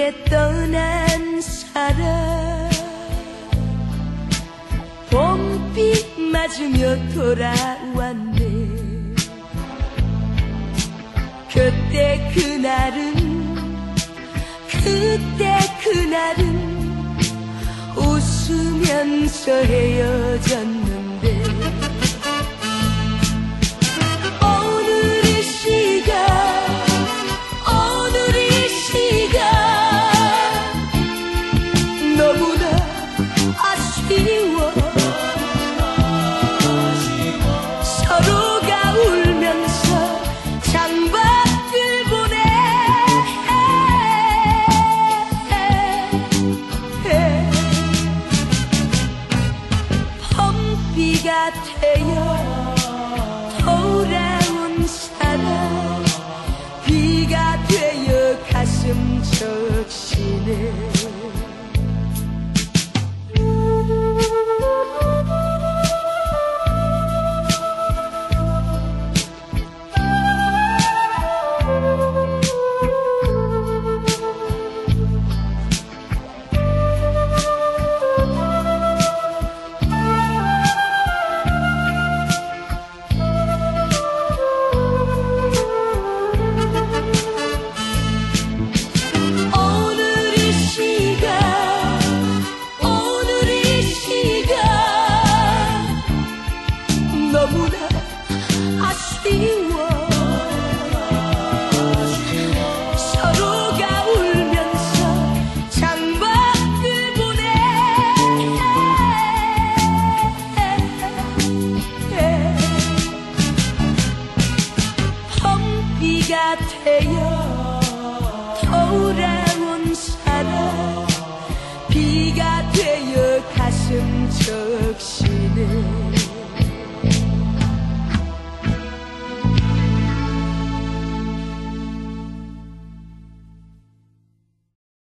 내게 떠난 사람 봄비 맞으며 돌아왔네. 그때 그날은 웃으면서 헤어졌는데 오늘 이 시간 너무나 아쉬워. 서로가 울면서 창밖을 보내. 봄비가 되어 돌아온 사람 비가 되어 가슴 적시네.